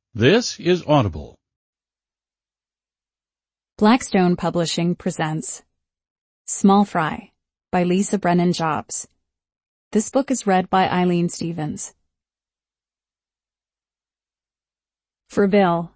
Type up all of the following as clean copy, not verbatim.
This is Audible. Blackstone Publishing presents Small Fry by Lisa Brennan Jobs. This book is read by Eileen Stevens. For Bill.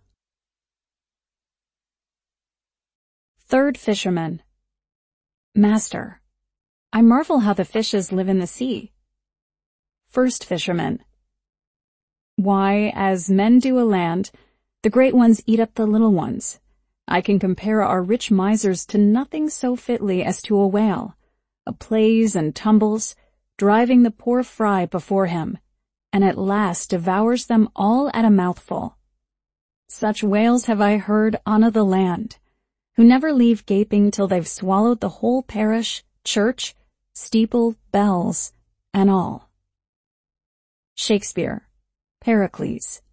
Third Fisherman. Master, I marvel how the fishes live in the sea. First Fisherman. Why, as men do a land, the great ones eat up the little ones. I can compare our rich misers to nothing so fitly as to a whale, a plays and tumbles, driving the poor fry before him, and at last devours them all at a mouthful. Such whales have I heard on the land, who never leave gaping till they've swallowed the whole parish, church, steeple, bells, and all. Shakespeare, Pericles.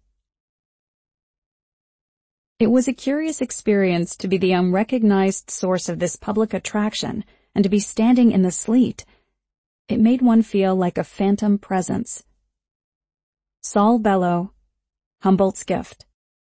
It was a curious experience to be the unrecognized source of this public attraction and to be standing in the sleet. It made one feel like a phantom presence. Saul Bellow, Humboldt's Gift.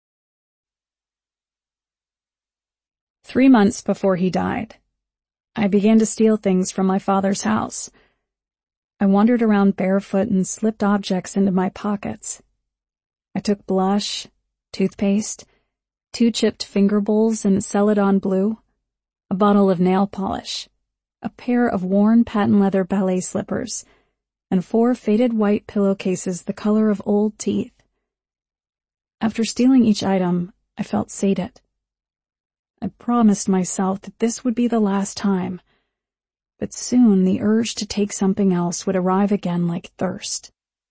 3 months before he died, I began to steal things from my father's house. I wandered around barefoot and slipped objects into my pockets. I took blush, toothpaste, 2 chipped finger bowls in Celadon blue, a bottle of nail polish, a pair of worn patent leather ballet slippers, and 4 faded white pillowcases the color of old teeth. After stealing each item, I felt sated. I promised myself that this would be the last time, but soon the urge to take something else would arrive again like thirst.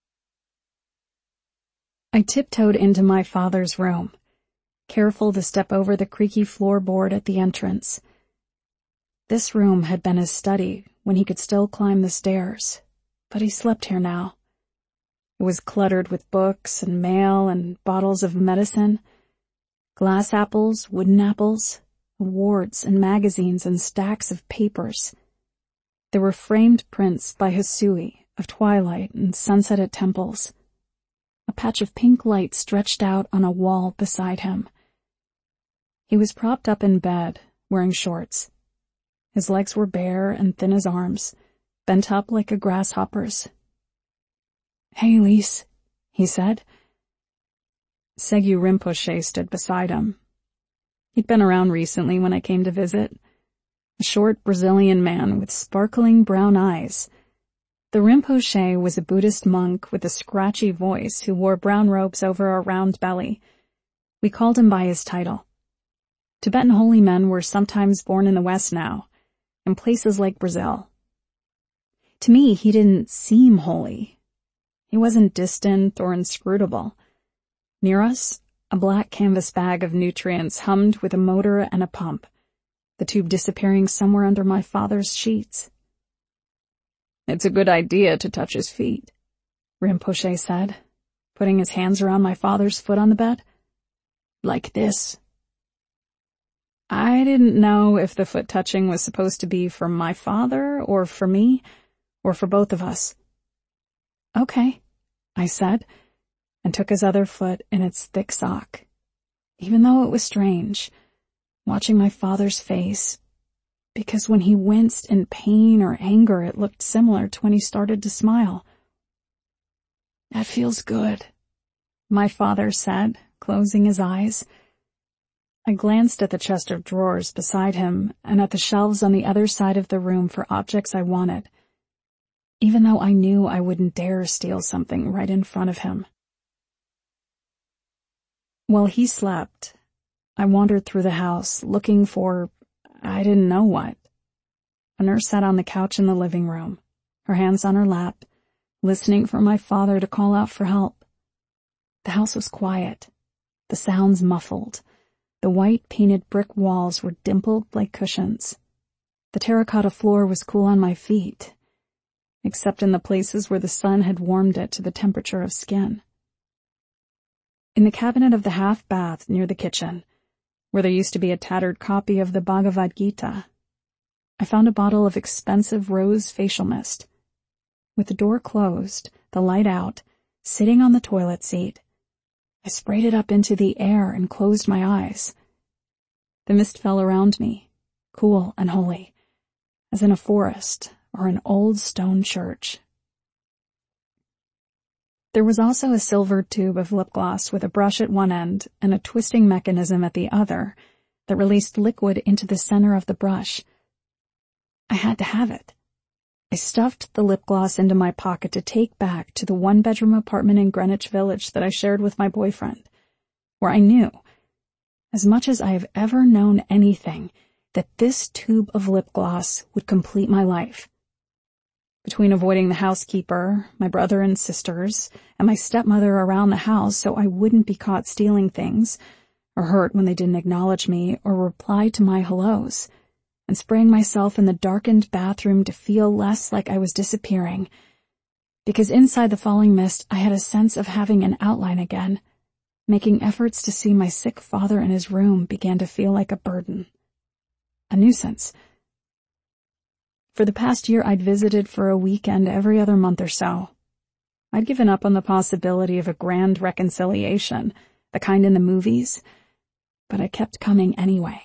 I tiptoed into my father's room, careful to step over the creaky floorboard at the entrance. This room had been his study when he could still climb the stairs, but he slept here now. It was cluttered with books and mail and bottles of medicine, glass apples, wooden apples, awards and magazines and stacks of papers. There were framed prints by Hisui of twilight and sunset at temples. A patch of pink light stretched out on a wall beside him. He was propped up in bed, wearing shorts. His legs were bare and thin as arms, bent up like a grasshopper's. "Hey, Lise," he said. Segyu Rinpoche stood beside him. He'd been around recently when I came to visit. A short Brazilian man with sparkling brown eyes. The Rinpoche was a Buddhist monk with a scratchy voice who wore brown robes over a round belly. We called him by his title. Tibetan holy men were sometimes born in the West now, in places like Brazil. To me, he didn't seem holy. He wasn't distant or inscrutable. Near us, a black canvas bag of nutrients hummed with a motor and a pump, the tube disappearing somewhere under my father's sheets. "It's a good idea to touch his feet," Rinpoche said, putting his hands around my father's foot on the bed. "Like this." I didn't know if the foot touching was supposed to be for my father or for me or for both of us. "Okay," I said, and took his other foot in its thick sock, even though it was strange, watching my father's face, because when he winced in pain or anger, it looked similar to when he started to smile. "That feels good," my father said, closing his eyes. I glanced at the chest of drawers beside him and at the shelves on the other side of the room for objects I wanted, even though I knew I wouldn't dare steal something right in front of him. While he slept, I wandered through the house looking for I didn't know what. A nurse sat on the couch in the living room, her hands on her lap, listening for my father to call out for help. The house was quiet, the sounds muffled. The white painted brick walls were dimpled like cushions. The terracotta floor was cool on my feet, except in the places where the sun had warmed it to the temperature of skin. In the cabinet of the half-bath near the kitchen, where there used to be a tattered copy of the Bhagavad Gita, I found a bottle of expensive rose facial mist. With the door closed, the light out, sitting on the toilet seat, I sprayed it up into the air and closed my eyes. The mist fell around me, cool and holy, as in a forest or an old stone church. There was also a silver tube of lip gloss with a brush at one end and a twisting mechanism at the other that released liquid into the center of the brush. I had to have it. I stuffed the lip gloss into my pocket to take back to the one-bedroom apartment in Greenwich Village that I shared with my boyfriend, where I knew, as much as I have ever known anything, that this tube of lip gloss would complete my life. Between avoiding the housekeeper, my brother and sisters, and my stepmother around the house so I wouldn't be caught stealing things, or hurt when they didn't acknowledge me or reply to my hellos, and spraying myself in the darkened bathroom to feel less like I was disappearing, because inside the falling mist I had a sense of having an outline again. Making efforts to see my sick father in his room began to feel like a burden. A nuisance. For the past year, I'd visited for a weekend every other month or so. I'd given up on the possibility of a grand reconciliation, the kind in the movies, but I kept coming anyway.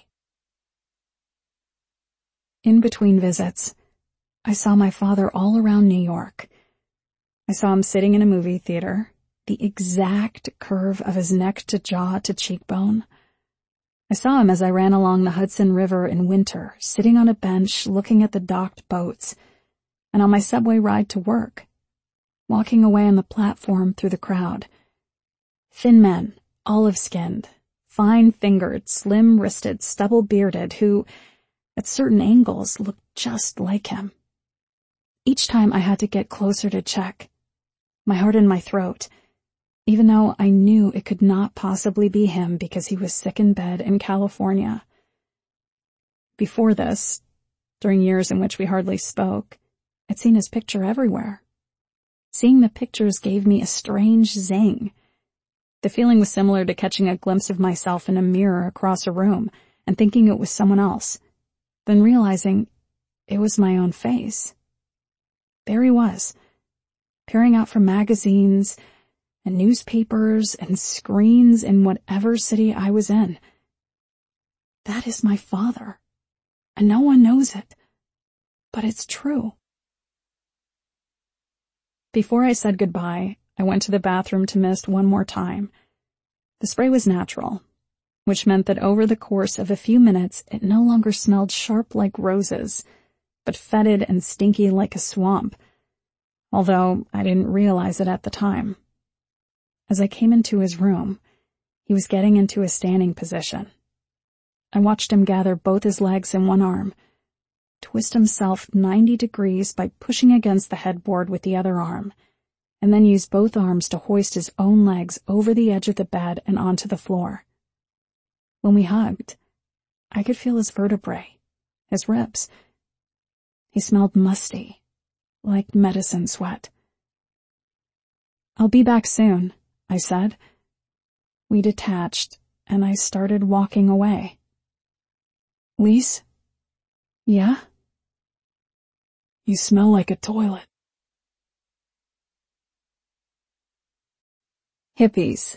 In between visits, I saw my father all around New York. I saw him sitting in a movie theater, the exact curve of his neck to jaw to cheekbone. I saw him as I ran along the Hudson River in winter, sitting on a bench looking at the docked boats, and on my subway ride to work, walking away on the platform through the crowd. Thin men, olive-skinned, fine-fingered, slim-wristed, stubble-bearded, who, at certain angles, looked just like him. Each time I had to get closer to check, my heart in my throat, even though I knew it could not possibly be him because he was sick in bed in California. Before this, during years in which we hardly spoke, I'd seen his picture everywhere. Seeing the pictures gave me a strange zing. The feeling was similar to catching a glimpse of myself in a mirror across a room and thinking it was someone else, then realizing it was my own face. There he was, peering out from magazines and newspapers and screens in whatever city I was in. That is my father, and no one knows it, but it's true. Before I said goodbye, I went to the bathroom to mist one more time. The spray was natural, which meant that over the course of a few minutes it no longer smelled sharp like roses, but fetid and stinky like a swamp, although I didn't realize it at the time. As I came into his room, he was getting into a standing position. I watched him gather both his legs in one arm, twist himself 90 degrees by pushing against the headboard with the other arm, and then use both arms to hoist his own legs over the edge of the bed and onto the floor. When we hugged, I could feel his vertebrae, his ribs. He smelled musty, like medicine sweat. "I'll be back soon," I said. We detached, and I started walking away. "Lise?" "Yeah?" "You smell like a toilet." Hippies.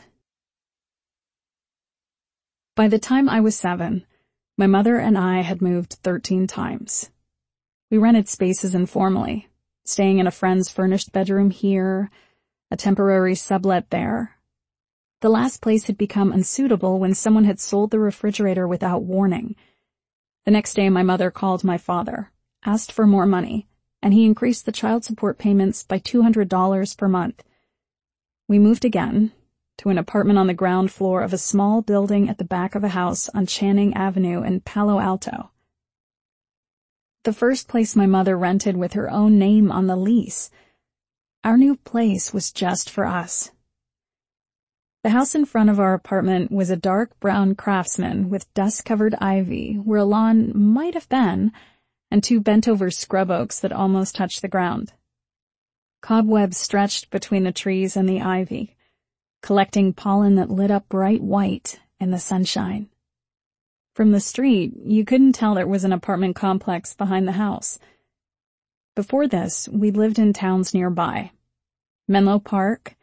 By the time I was 7, my mother and I had moved 13 times. We rented spaces informally, staying in a friend's furnished bedroom here, a temporary sublet there. The last place had become unsuitable when someone had sold the refrigerator without warning. The next day my mother called my father, asked for more money, and he increased the child support payments by $200 per month. We moved again, to an apartment on the ground floor of a small building at the back of a house on Channing Avenue in Palo Alto. The first place my mother rented with her own name on the lease. Our new place was just for us. The house in front of our apartment was a dark brown Craftsman with dust-covered ivy where a lawn might have been, and 2 bent-over scrub oaks that almost touched the ground. Cobwebs stretched between the trees and the ivy, collecting pollen that lit up bright white in the sunshine. From the street, you couldn't tell there was an apartment complex behind the house. Before this, we lived in towns nearby. Menlo Park,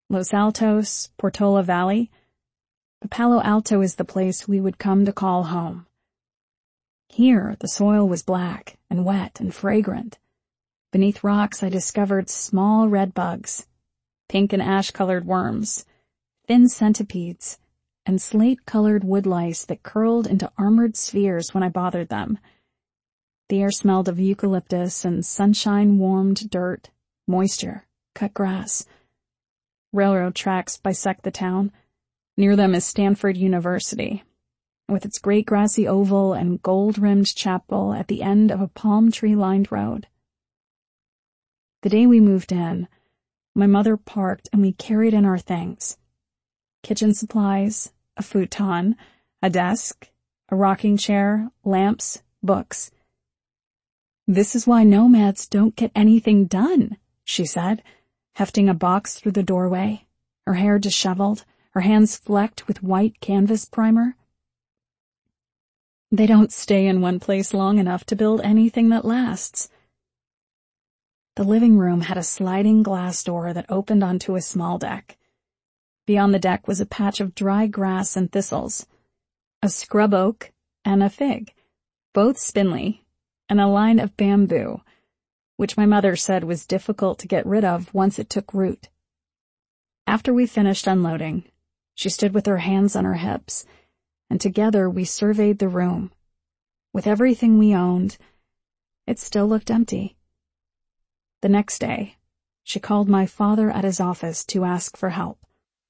Los Altos, Portola Valley. But Palo Alto is the place we would come to call home. Here, the soil was black and wet and fragrant. Beneath rocks, I discovered small red bugs, pink and ash-colored worms, thin centipedes, and slate-colored woodlice that curled into armored spheres when I bothered them. The air smelled of eucalyptus and sunshine-warmed dirt, moisture, cut grass. Railroad tracks bisect the town. Near them is Stanford University, with its great grassy oval and gold-rimmed chapel at the end of a palm tree-lined road. The day we moved in, my mother parked and we carried in our things. Kitchen supplies, a futon, a desk, a rocking chair, lamps, books. "This is why nomads don't get anything done," she said, hefting a box through the doorway, her hair disheveled, her hands flecked with white canvas primer. "They don't stay in one place long enough to build anything that lasts." The living room had a sliding glass door that opened onto a small deck. Beyond the deck was a patch of dry grass and thistles, a scrub oak and a fig, both spindly, and a line of bamboo, which my mother said was difficult to get rid of once it took root. After we finished unloading, she stood with her hands on her hips, and together we surveyed the room. With everything we owned, it still looked empty. The next day, she called my father at his office to ask for help.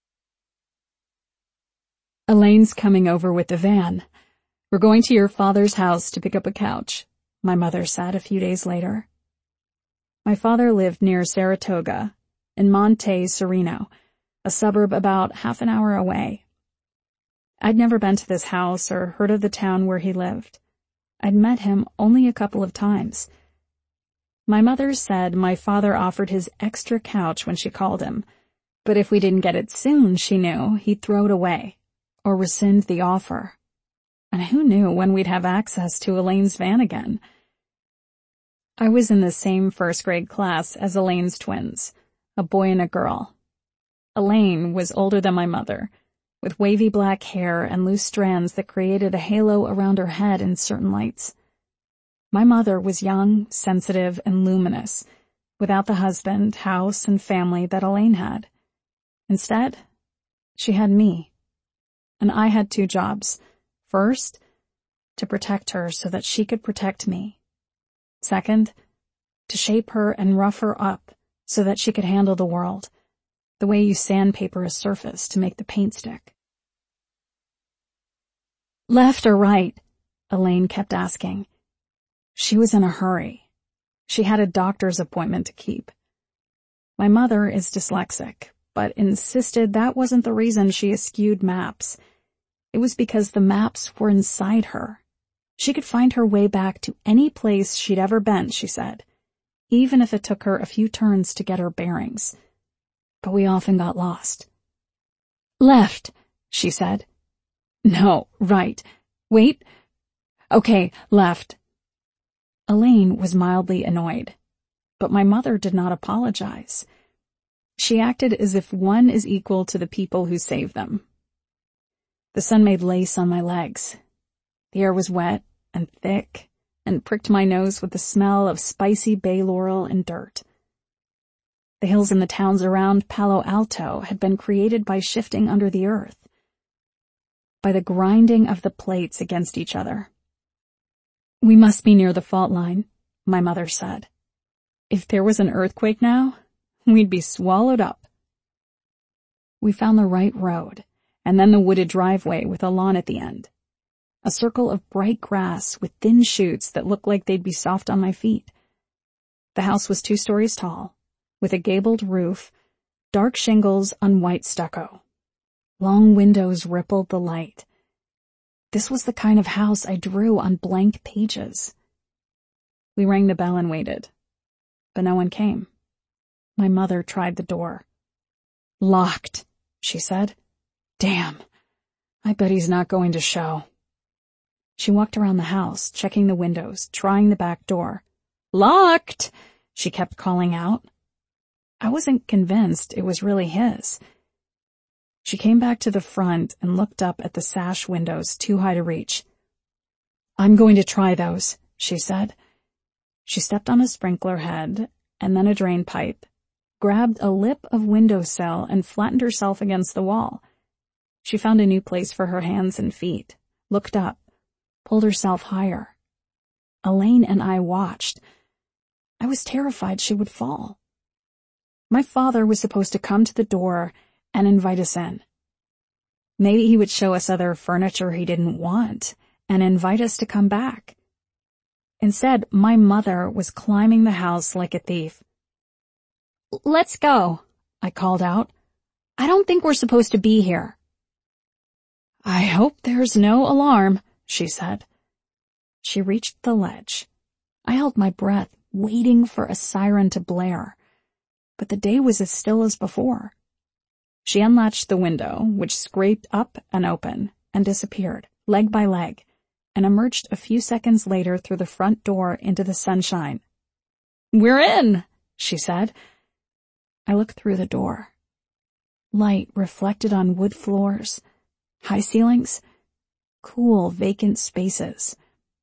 "Elaine's coming over with the van. We're going to your father's house to pick up a couch," my mother said a few days later. My father lived near Saratoga, in Monte Sereno, a suburb about half an hour away. I'd never been to this house or heard of the town where he lived. I'd met him only a couple of times. My mother said my father offered his extra couch when she called him, but if we didn't get it soon, she knew, he'd throw it away or rescind the offer. And who knew when we'd have access to Elaine's van again? I was in the same first-grade class as Elaine's twins, a boy and a girl. Elaine was older than my mother, with wavy black hair and loose strands that created a halo around her head in certain lights. My mother was young, sensitive, and luminous, without the husband, house, and family that Elaine had. Instead, she had me. And I had two jobs. First, to protect her so that she could protect me. Second, to shape her and rough her up so that she could handle the world, the way you sandpaper a surface to make the paint stick. "Left or right?" Elaine kept asking. She was in a hurry. She had a doctor's appointment to keep. My mother is dyslexic, but insisted that wasn't the reason she eschewed maps. It was because the maps were inside her. She could find her way back to any place she'd ever been, she said, even if it took her a few turns to get her bearings. But we often got lost. "Left," she said. "No, right. Wait. Okay, left." Elaine was mildly annoyed, but my mother did not apologize. She acted as if one is equal to the people who save them. The sun made lace on my legs. The air was wet and thick and pricked my nose with the smell of spicy bay laurel and dirt. The hills in the towns around Palo Alto had been created by shifting under the earth, by the grinding of the plates against each other. "We must be near the fault line," my mother said. "If there was an earthquake now, we'd be swallowed up." We found the right road, and then the wooded driveway with a lawn at the end. A circle of bright grass with thin shoots that looked like they'd be soft on my feet. The house was 2 stories tall, with a gabled roof, dark shingles on white stucco. Long windows rippled the light. This was the kind of house I drew on blank pages. We rang the bell and waited, but no one came. My mother tried the door. "Locked," she said. "Damn, I bet he's not going to show." She walked around the house, checking the windows, trying the back door. "Locked," she kept calling out. I wasn't convinced it was really his. She came back to the front and looked up at the sash windows too high to reach. "I'm going to try those," she said. She stepped on a sprinkler head and then a drain pipe, grabbed a lip of windowsill and flattened herself against the wall. She found a new place for her hands and feet, looked up, pulled herself higher. Elaine and I watched. I was terrified she would fall. My father was supposed to come to the door and invite us in. Maybe he would show us other furniture he didn't want and invite us to come back. Instead, my mother was climbing the house like a thief. "Let's go," I called out. "I don't think we're supposed to be here." "I hope there's no alarm," she said. She reached the ledge. I held my breath, waiting for a siren to blare, but the day was as still as before. She unlatched the window, which scraped up and open, and disappeared, leg by leg, and emerged a few seconds later through the front door into the sunshine. "We're in," she said. I looked through the door. Light reflected on wood floors, high ceilings, cool, vacant spaces.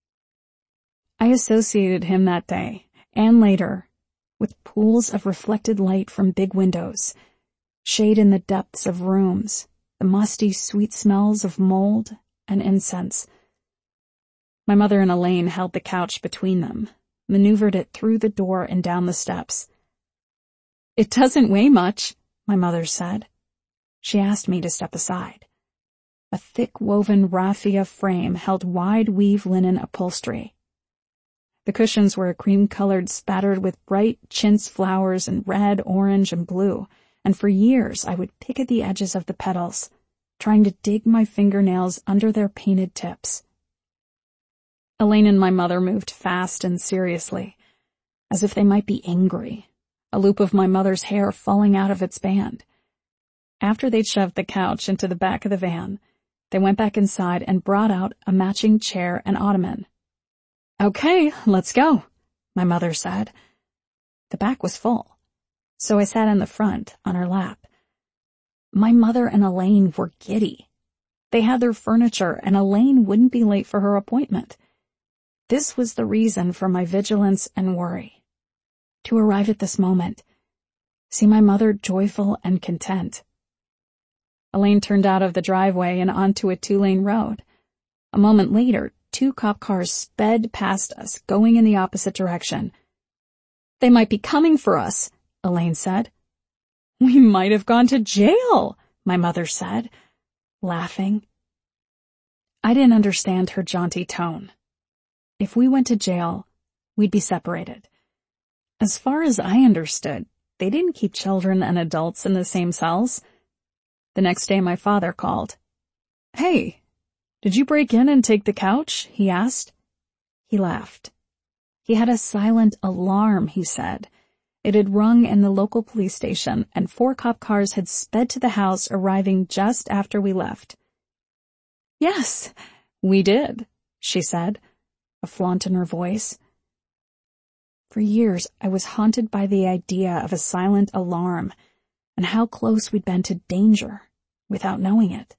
I associated him that day, and later, with pools of reflected light from big windows, shade in the depths of rooms, the musty, sweet smells of mold and incense. My mother and Elaine held the couch between them, maneuvered it through the door and down the steps. "It doesn't weigh much," my mother said. She asked me to step aside. A thick woven raffia frame held wide weave linen upholstery. The cushions were cream-colored, spattered with bright chintz flowers in red, orange, and blue, and for years I would pick at the edges of the petals, trying to dig my fingernails under their painted tips. Elaine and my mother moved fast and seriously, as if they might be angry, a loop of my mother's hair falling out of its band. After they'd shoved the couch into the back of the van, they went back inside and brought out a matching chair and ottoman. "Okay, let's go," my mother said. The back was full, so I sat in the front on her lap. My mother and Elaine were giddy. They had their furniture, and Elaine wouldn't be late for her appointment. This was the reason for my vigilance and worry. To arrive at this moment, see my mother joyful and content. Elaine turned out of the driveway and onto a 2-lane road. A moment later, 2 cop cars sped past us, going in the opposite direction. "They might be coming for us," Elaine said. "We might have gone to jail," my mother said, laughing. I didn't understand her jaunty tone. If we went to jail, we'd be separated. As far as I understood, they didn't keep children and adults in the same cells. The next day my father called. "Hey, did you break in and take the couch?" he asked. He laughed. He had a silent alarm, he said. It had rung in the local police station, and 4 cop cars had sped to the house, arriving just after we left. "Yes, we did," she said, a flaunt in her voice. For years, I was haunted by the idea of a silent alarm and how close we'd been to danger without knowing it.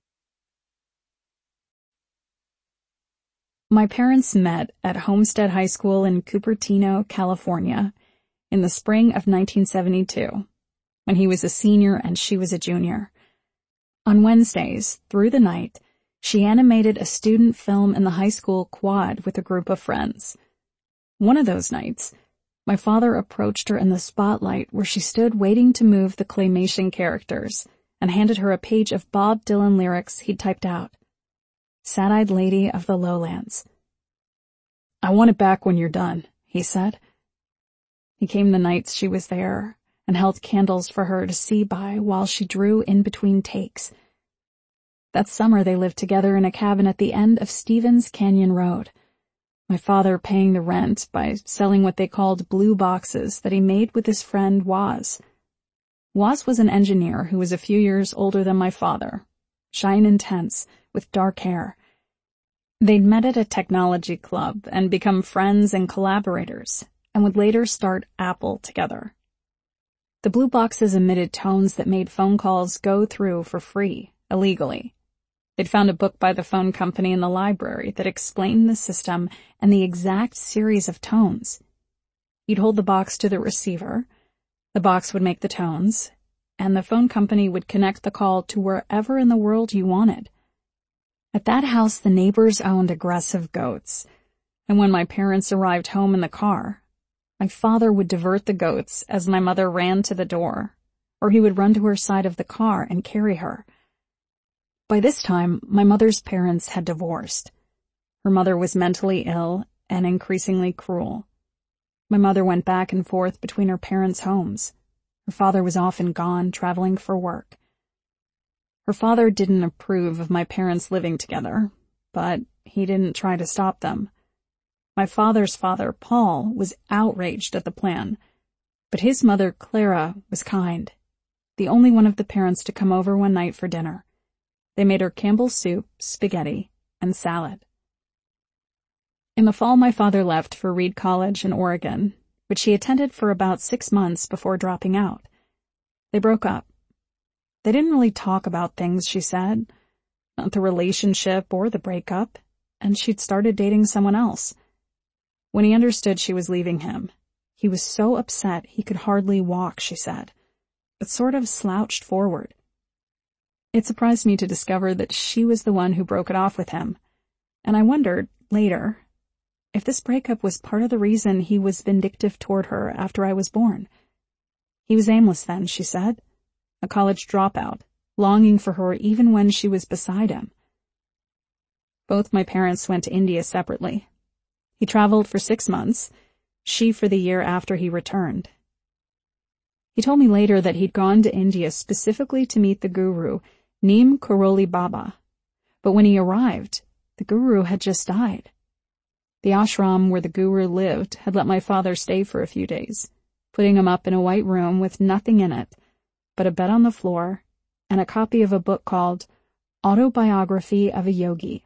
My parents met at Homestead High School in Cupertino, California, in the spring of 1972, when he was a senior and she was a junior. On Wednesdays, through the night, she animated a student film in the high school quad with a group of friends. One of those nights, my father approached her in the spotlight where she stood waiting to move the claymation characters and handed her a page of Bob Dylan lyrics he'd typed out. "Sad-eyed lady of the lowlands." "I want it back when you're done," he said. He came the nights she was there and held candles for her to see by while she drew in between takes. That summer they lived together in a cabin at the end of Stevens Canyon Road, my father paying the rent by selling what they called blue boxes that he made with his friend Waz. Waz was an engineer who was a few years older than my father, shy and intense, with dark hair. They'd met at a technology club and become friends and collaborators, and would later start Apple together. The blue boxes emitted tones that made phone calls go through for free, illegally. They'd found a book by the phone company in the library that explained the system and the exact series of tones. You'd hold the box to the receiver, the box would make the tones, and the phone company would connect the call to wherever in the world you wanted. At that house, the neighbors owned aggressive goats, and when my parents arrived home in the car, my father would divert the goats as my mother ran to the door, or he would run to her side of the car and carry her. By this time, my mother's parents had divorced. Her mother was mentally ill and increasingly cruel. My mother went back and forth between her parents' homes. Her father was often gone, traveling for work. Her father didn't approve of my parents living together, but he didn't try to stop them. My father's father, Paul, was outraged at the plan, but his mother, Clara, was kind, the only one of the parents to come over one night for dinner. They made her Campbell's soup, spaghetti, and salad. In the fall, my father left for Reed College in Oregon, which he attended for about 6 months before dropping out. They broke up. They didn't really talk about things, she said, not the relationship or the breakup, and she'd started dating someone else. When he understood she was leaving him, he was so upset he could hardly walk, she said, but sort of slouched forward. It surprised me to discover that she was the one who broke it off with him, and I wondered, later, if this breakup was part of the reason he was vindictive toward her after I was born. He was aimless then, she said, a college dropout, longing for her even when she was beside him. Both my parents went to India separately. He traveled for 6 months, she for the year after he returned. He told me later that he'd gone to India specifically to meet the guru, Neem Karoli Baba, but when he arrived, the guru had just died. The ashram where the guru lived had let my father stay for a few days, putting him up in a white room with nothing in it but a bed on the floor and a copy of a book called Autobiography of a Yogi.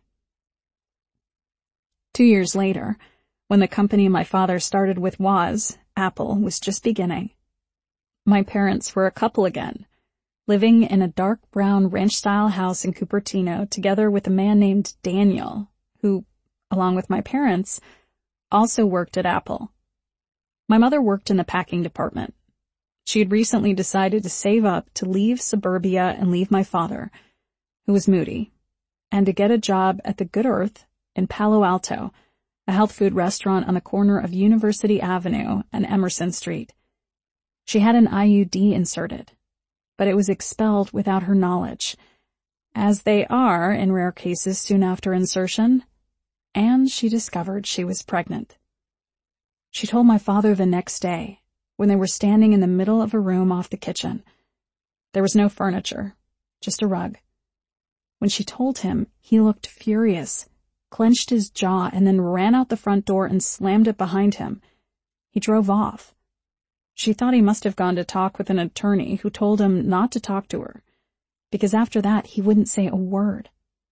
2 years later, when the company my father started with Apple, was just beginning, my parents were a couple again, living in a dark brown ranch-style house in Cupertino together with a man named Daniel, who, along with my parents, also worked at Apple. My mother worked in the packing department. She had recently decided to save up to leave suburbia and leave my father, who was moody, and to get a job at the Good Earth in Palo Alto, a health food restaurant on the corner of University Avenue and Emerson Street. She had an IUD inserted, but it was expelled without her knowledge, as they are in rare cases soon after insertion, and she discovered she was pregnant. She told my father the next day, when they were standing in the middle of a room off the kitchen. There was no furniture, just a rug. When she told him, he looked furious, clenched his jaw, and then ran out the front door and slammed it behind him. He drove off. She thought he must have gone to talk with an attorney who told him not to talk to her, because after that he wouldn't say a word.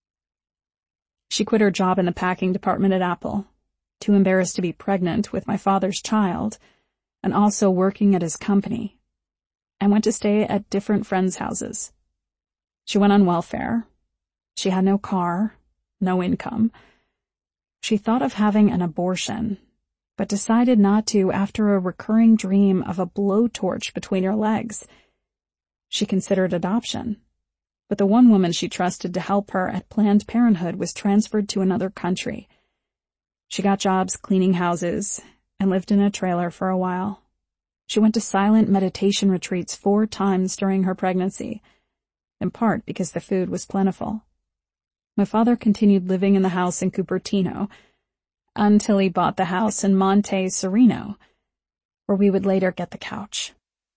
She quit her job in the packing department at Apple, too embarrassed to be pregnant with my father's child, and also working at his company, and went to stay at different friends' houses. She went on welfare. She had no car, no income. She thought of having an abortion, but decided not to after a recurring dream of a blowtorch between her legs. She considered adoption, but the one woman she trusted to help her at Planned Parenthood was transferred to another country. She got jobs cleaning houses and lived in a trailer for a while. She went to silent meditation retreats 4 times during her pregnancy, in part because the food was plentiful. My father continued living in the house in Cupertino until he bought the house in Monte Sereno, where we would later get the couch.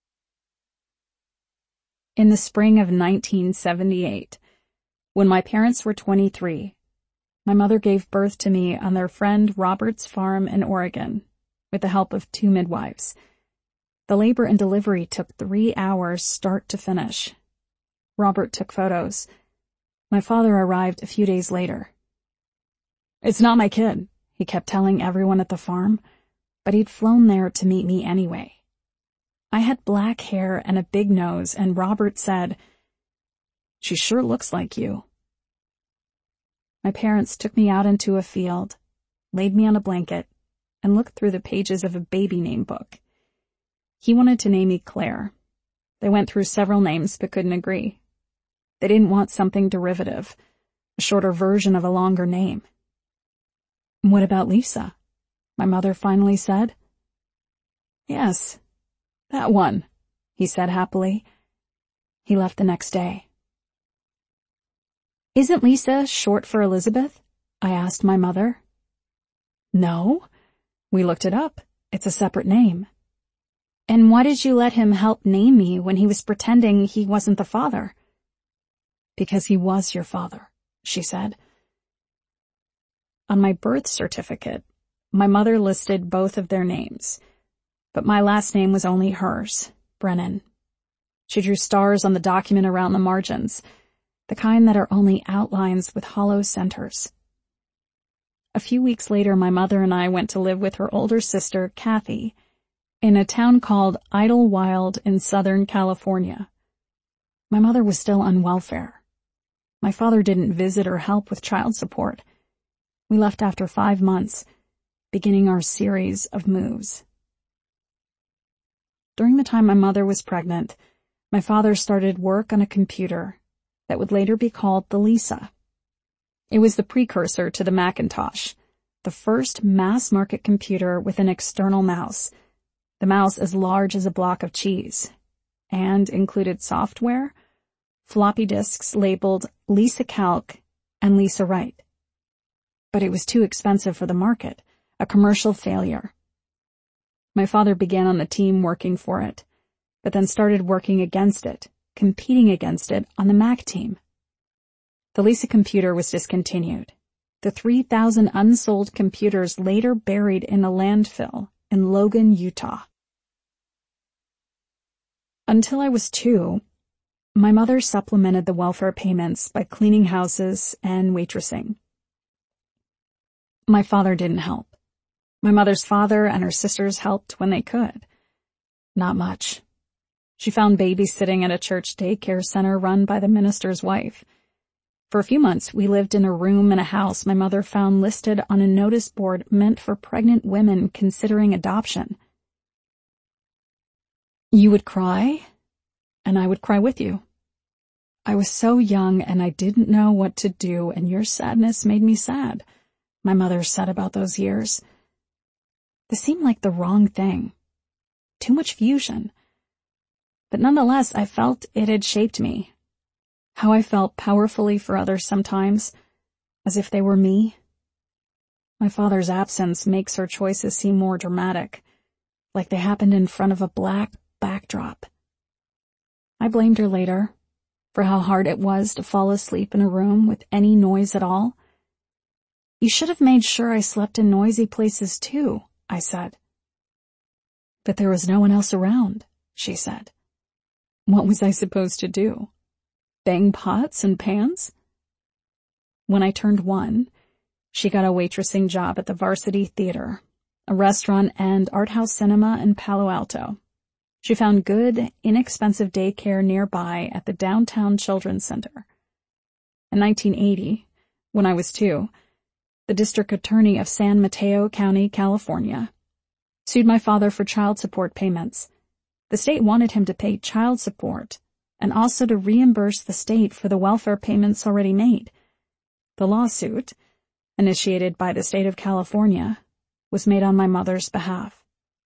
In the spring of 1978, when my parents were 23, my mother gave birth to me on their friend Robert's farm in Oregon, with the help of 2 midwives. The labor and delivery took 3 hours start to finish. Robert took photos. My father arrived a few days later. "It's not my kid," he kept telling everyone at the farm, but he'd flown there to meet me anyway. I had black hair and a big nose, and Robert said, "She sure looks like you." My parents took me out into a field, laid me on a blanket, and looked through the pages of a baby name book. He wanted to name me Claire. They went through several names but couldn't agree. They didn't want something derivative, a shorter version of a longer name. "What about Lisa?" my mother finally said. "Yes, that one," he said happily. He left the next day. "Isn't Lisa short for Elizabeth?" I asked my mother. "No. We looked it up. It's a separate name." "And why did you let him help name me when he was pretending he wasn't the father?" "Because he was your father," she said. On my birth certificate, my mother listed both of their names, but my last name was only hers, Brennan. She drew stars on the document around the margins, the kind that are only outlines with hollow centers. A few weeks later, my mother and I went to live with her older sister, Kathy, in a town called Idlewild in Southern California. My mother was still on welfare. My father didn't visit or help with child support. We left after 5 months, beginning our series of moves. During the time my mother was pregnant, my father started work on a computer that would later be called the Lisa. It was the precursor to the Macintosh, the first mass-market computer with an external mouse, the mouse as large as a block of cheese, and included software, floppy disks labeled Lisa Calc and Lisa Write. But it was too expensive for the market, a commercial failure. My father began on the team working for it, but then started working against it, competing against it on the Mac team. The Lisa computer was discontinued. The 3,000 unsold computers later buried in a landfill in Logan, Utah. Until I was 2, my mother supplemented the welfare payments by cleaning houses and waitressing. My father didn't help. My mother's father and her sisters helped when they could. Not much. She found babysitting at a church daycare center run by the minister's wife. For a few months, we lived in a room in a house my mother found listed on a notice board meant for pregnant women considering adoption. You would cry, and I would cry with you. I was so young and I didn't know what to do, and your sadness made me sad, my mother said about those years. This seemed like the wrong thing. Too much fusion. But nonetheless, I felt it had shaped me. How I felt powerfully for others sometimes, as if they were me. My father's absence makes her choices seem more dramatic, like they happened in front of a black backdrop. I blamed her later for how hard it was to fall asleep in a room with any noise at all. You should have made sure I slept in noisy places too, I said. But there was no one else around, she said. What was I supposed to do? Bang pots and pans? When I turned 1, she got a waitressing job at the Varsity Theater, a restaurant and art house cinema in Palo Alto. She found good, inexpensive daycare nearby at the Downtown Children's Center. In 1980, when I was 2, the district attorney of San Mateo County, California, sued my father for child support payments. The state wanted him to pay child support and also to reimburse the state for the welfare payments already made. The lawsuit, initiated by the state of California, was made on my mother's behalf.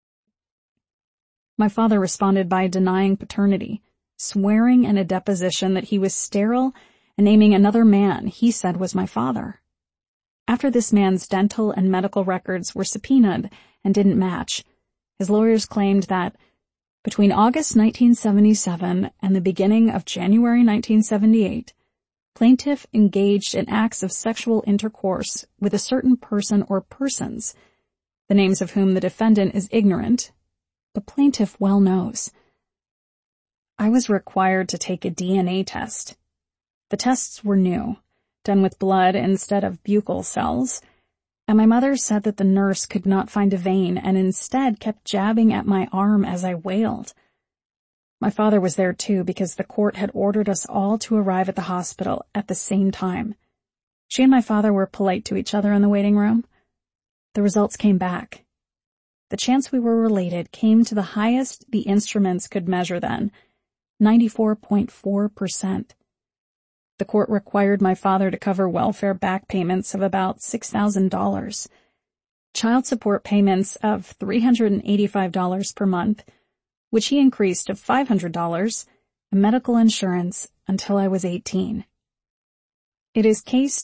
My father responded by denying paternity, swearing in a deposition that he was sterile and naming another man he said was my father. After this man's dental and medical records were subpoenaed and didn't match, his lawyers claimed that between August 1977 and the beginning of January 1978, plaintiff engaged in acts of sexual intercourse with a certain person or persons, the names of whom the defendant is ignorant, but plaintiff well knows. I was required to take a DNA test. The tests were new, done with blood instead of buccal cells, and my mother said that the nurse could not find a vein and instead kept jabbing at my arm as I wailed. My father was there too because the court had ordered us all to arrive at the hospital at the same time. She and my father were polite to each other in the waiting room. The results came back. The chance we were related came to the highest the instruments could measure then, 94.4%. The court required my father to cover welfare back payments of about $6,000, child support payments of $385 per month, which he increased to $500, and medical insurance until I was 18. It is case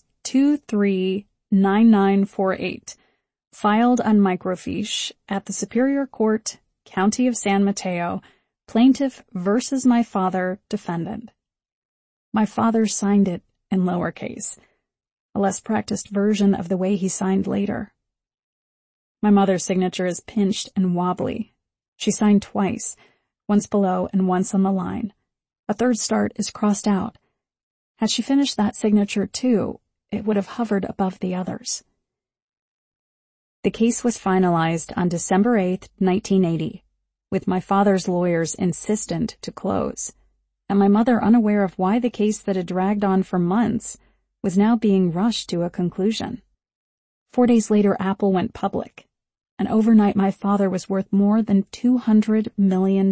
239948, filed on microfiche at the Superior Court, County of San Mateo, plaintiff versus my father, defendant. My father signed it in lowercase, a less practiced version of the way he signed later. My mother's signature is pinched and wobbly. She signed twice, once below and once on the line. A third start is crossed out. Had she finished that signature too, it would have hovered above the others. The case was finalized on December 8, 1980, with my father's lawyers insistent to close, and my mother unaware of why the case that had dragged on for months was now being rushed to a conclusion. 4 days later, Apple went public, and overnight my father was worth more than $200 million.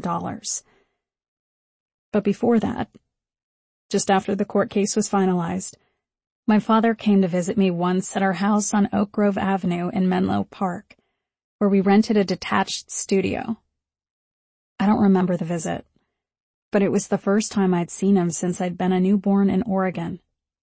But before that, just after the court case was finalized, my father came to visit me once at our house on Oak Grove Avenue in Menlo Park, where we rented a detached studio. I don't remember the visit, but it was the first time I'd seen him since I'd been a newborn in Oregon.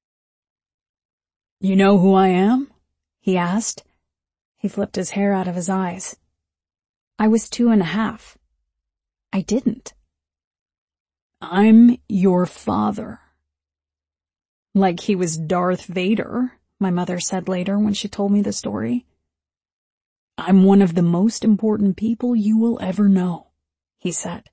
"You know who I am?" he asked. He flipped his hair out of his eyes. I was 2.5. I didn't. "I'm your father." Like he was Darth Vader, my mother said later when she told me the story. "I'm one of the most important people you will ever know," he said.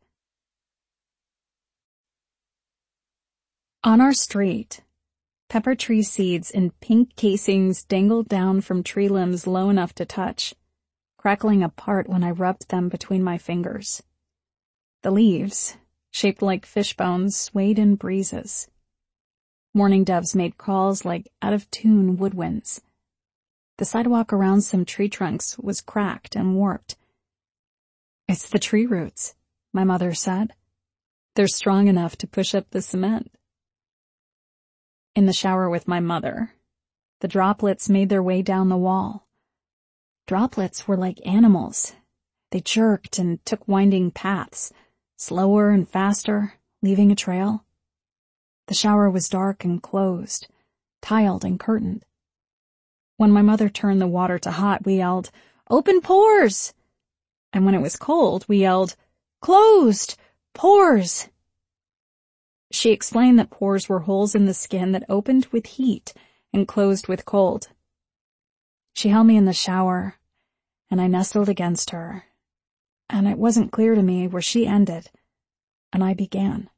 On our street, pepper tree seeds in pink casings dangled down from tree limbs low enough to touch, crackling apart when I rubbed them between my fingers. The leaves, shaped like fish bones, swayed in breezes. Mourning doves made calls like out-of-tune woodwinds. The sidewalk around some tree trunks was cracked and warped. "It's the tree roots," my mother said. "They're strong enough to push up the cement." In the shower with my mother, the droplets made their way down the wall. Droplets were like animals. They jerked and took winding paths, slower and faster, leaving a trail. The shower was dark and closed, tiled and curtained. When my mother turned the water to hot, we yelled, "Open pores!" And when it was cold, we yelled, "Closed! Pores!" She explained that pores were holes in the skin that opened with heat and closed with cold. She held me in the shower, and I nestled against her, and it wasn't clear to me where she ended and I began.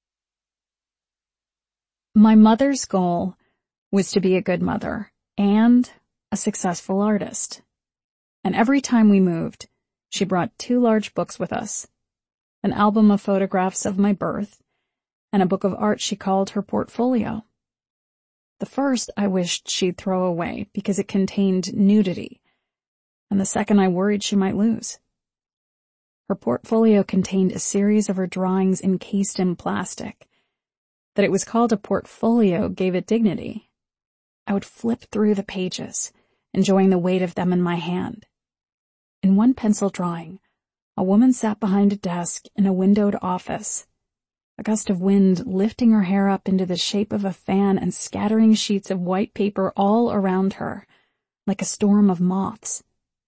My mother's goal was to be a good mother and a successful artist. And every time we moved, she brought 2 large books with us, an album of photographs of my birth, and a book of art she called her portfolio. The first I wished she'd throw away because it contained nudity, and the second I worried she might lose. Her portfolio contained a series of her drawings encased in plastic. That it was called a portfolio gave it dignity. I would flip through the pages, enjoying the weight of them in my hand. In one pencil drawing, a woman sat behind a desk in a windowed office, a gust of wind lifting her hair up into the shape of a fan and scattering sheets of white paper all around her, like a storm of moths.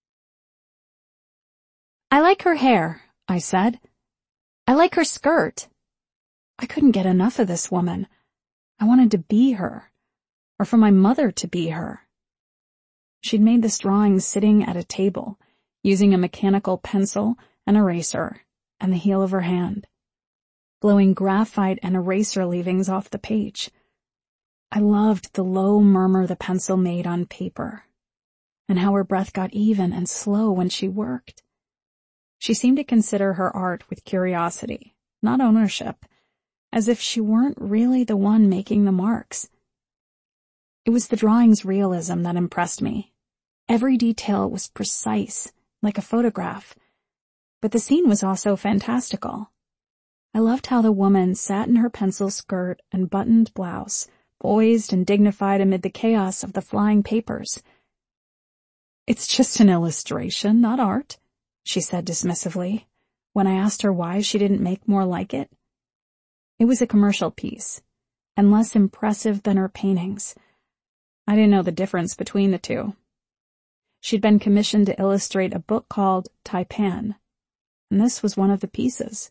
"I like her hair," I said. "I like her skirt." I couldn't get enough of this woman. I wanted to be her, or for my mother to be her. She'd made this drawing sitting at a table, using a mechanical pencil, an eraser, and the heel of her hand, blowing graphite and eraser leavings off the page. I loved the low murmur the pencil made on paper, and how her breath got even and slow when she worked. She seemed to consider her art with curiosity, not ownership, as if she weren't really the one making the marks. It was the drawing's realism that impressed me. Every detail was precise, like a photograph. But the scene was also fantastical. I loved how the woman sat in her pencil skirt and buttoned blouse, poised and dignified amid the chaos of the flying papers. "It's just an illustration, not art," she said dismissively, when I asked her why she didn't make more like it. It was a commercial piece, and less impressive than her paintings. I didn't know the difference between the two. She'd been commissioned to illustrate a book called Taipan, and this was one of the pieces.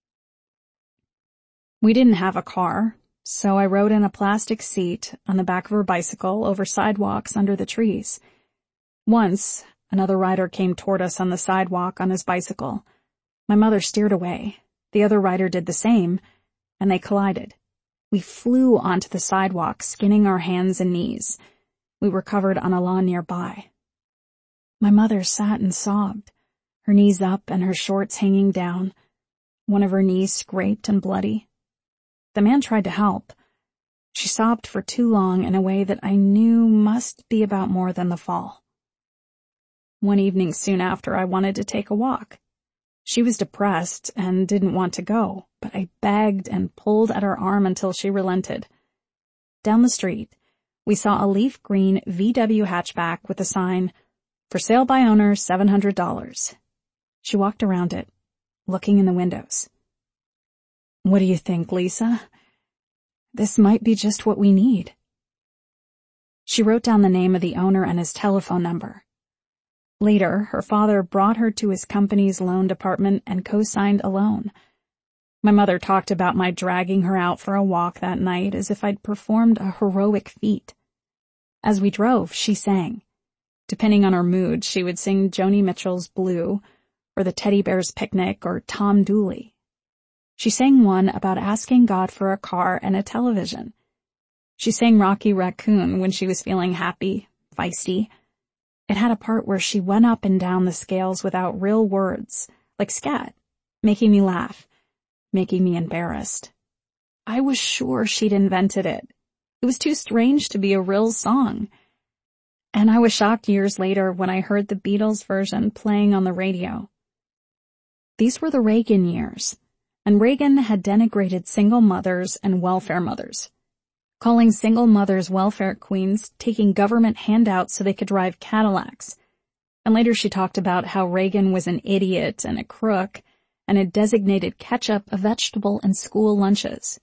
We didn't have a car, so I rode in a plastic seat on the back of her bicycle over sidewalks under the trees. Once, another rider came toward us on the sidewalk on his bicycle. My mother steered away. The other rider did the same, and they collided. We flew onto the sidewalk, skinning our hands and knees. We were covered on a lawn nearby. My mother sat and sobbed, her knees up and her shorts hanging down, one of her knees scraped and bloody. The man tried to help. She sobbed for too long in a way that I knew must be about more than the fall. One evening soon after, I wanted to take a walk. She was depressed and didn't want to go, but I begged and pulled at her arm until she relented. Down the street, we saw a leaf green VW hatchback with a sign, "For sale by owner, $700. She walked around it, looking in the windows. "What do you think, Lisa? This might be just what we need." She wrote down the name of the owner and his telephone number. Later, her father brought her to his company's loan department and co-signed a loan. My mother talked about my dragging her out for a walk that night as if I'd performed a heroic feat. As we drove, she sang. Depending on her mood, she would sing Joni Mitchell's Blue, or the Teddy Bears Picnic, or Tom Dooley. She sang one about asking God for a car and a television. She sang Rocky Raccoon when she was feeling happy, feisty. It had a part where she went up and down the scales without real words, like scat, making me laugh, making me embarrassed. I was sure she'd invented it. It was too strange to be a real song. And I was shocked years later when I heard the Beatles version playing on the radio. These were the Reagan years, and Reagan had denigrated single mothers and welfare mothers, calling single mothers welfare queens, taking government handouts so they could drive Cadillacs. And later she talked about how Reagan was an idiot and a crook, and had designated ketchup a vegetable in school lunches.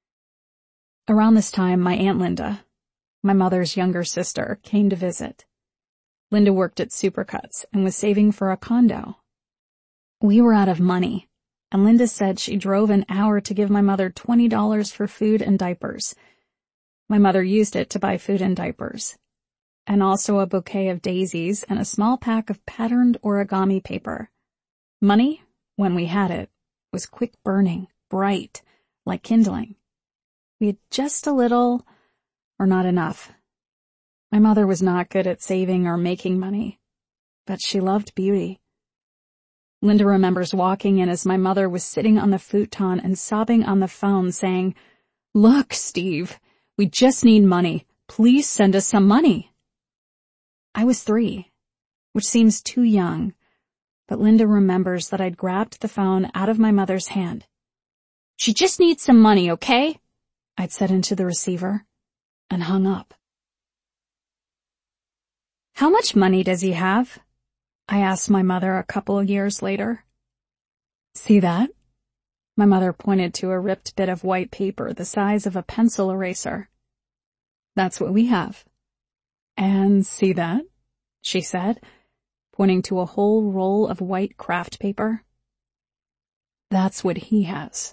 Around this time, my Aunt Linda, my mother's younger sister, came to visit. Linda worked at Supercuts and was saving for a condo. We were out of money, and Linda said she drove an hour to give my mother $20 for food and diapers. My mother used it to buy food and diapers, and also a bouquet of daisies and a small pack of patterned origami paper. Money, when we had it, was quick burning, bright, like kindling. We had just a little, or not enough. My mother was not good at saving or making money, but she loved beauty. Linda remembers walking in as my mother was sitting on the futon and sobbing on the phone saying, "Look, Steve, we just need money. Please send us some money." I was 3, which seems too young, but Linda remembers that I'd grabbed the phone out of my mother's hand. "She just needs some money, okay?" I'd said into the receiver, and hung up. "How much money does he have?" I asked my mother a couple of years later. "See that?" My mother pointed to a ripped bit of white paper the size of a pencil eraser. "That's what we have." "And see that?" she said, pointing to a whole roll of white craft paper. "That's what he has."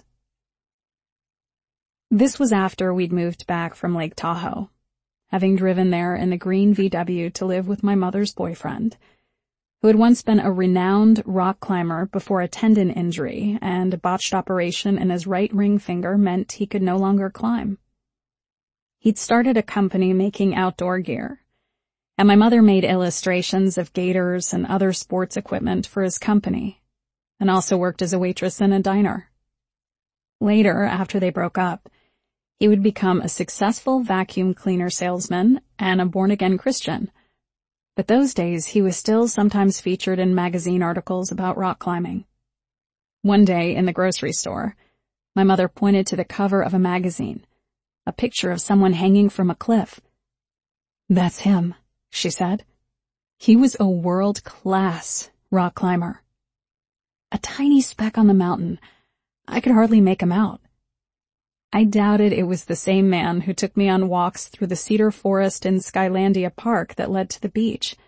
This was after we'd moved back from Lake Tahoe, having driven there in the green VW to live with my mother's boyfriend, who had once been a renowned rock climber before a tendon injury and a botched operation in his right ring finger meant he could no longer climb. He'd started a company making outdoor gear, and my mother made illustrations of gators and other sports equipment for his company, and also worked as a waitress in a diner. Later, after they broke up, he would become a successful vacuum cleaner salesman and a born-again Christian. But those days, he was still sometimes featured in magazine articles about rock climbing. One day, in the grocery store, my mother pointed to the cover of a magazine, a picture of someone hanging from a cliff. "That's him," she said. He was a world-class rock climber. A tiny speck on the mountain. I could hardly make him out. I doubted it was the same man who took me on walks through the cedar forest in Skylandia Park that led to the beach.